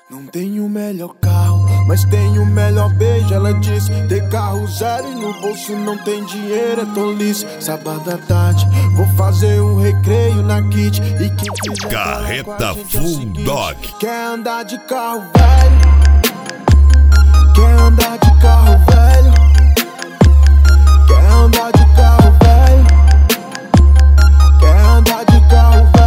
Não tenho o melhor carro, mas tenho o melhor beijo. Ela disse, ter carro zero e no bolso não tem dinheiro, é tolice. Sábado à tarde, vou fazer um recreio na kit. E quem quiser Carreta Full Dog. Quer andar de carro velho? Quer andar de carro velho? Quer andar de carro velho? Quer andar de carro velho?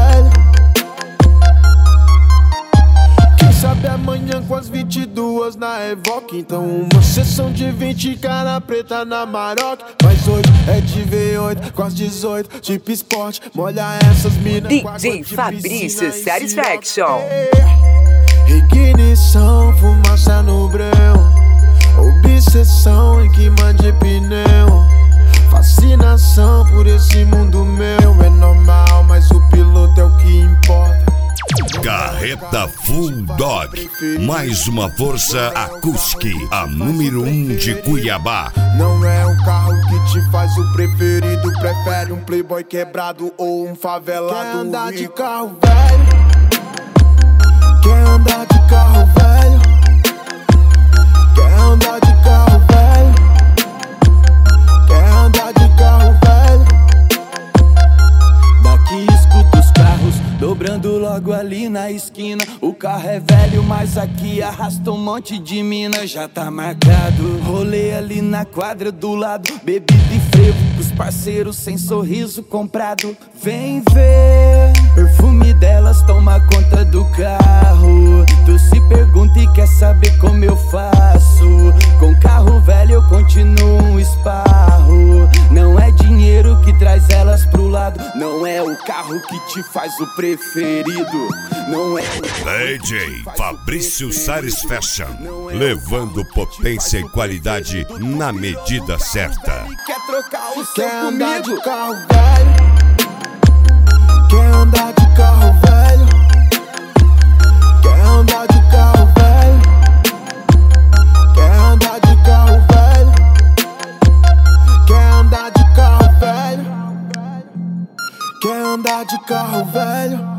Sabe amanhã com as 22 na Evoque. Então uma sessão de 20 cara preta na Maroc. Mas hoje é de V8 com as 18 tipo esporte. Molha essas minas DJ Fabrício Satisfaction. Ignição, fumaça no breu. Obsessão em queima de pneu. Fascinação por esse mundo meu. É normal, mas o piloto é o que importa. Carreta Full Dog, mais uma força Akuski, a número 1 de Cuiabá. Não é um carro que te faz o preferido. Prefere um playboy quebrado ou um favelado. Quer andar de carro velho? Quer andar de carro velho? Quer andar de carro velho? Quer andar de carro velho? Daqui escuta os carros dobrando logo ali na esquina. O carro é velho, mas aqui arrasta um monte de mina. Já tá marcado, rolê ali na quadra do lado. Bebida e frevo, os parceiros sem sorriso comprado. Vem ver, perfume delas toma conta do carro. Tu se pergunta e quer saber como eu faço. Com carro velho eu continuo um esparro. Não é dinheiro que traz elas pro lado. Não é o carro que te faz o preferido. Não é DJ Fabrício Satisfaction, levando potência e qualidade na medida certa. Quer trocar o seu Quer andar comigo? de carro velho? Quer andar de carro velho? Quer andar de carro velho? Quer andar de carro velho? Quer andar de carro velho? Quer andar de carro velho?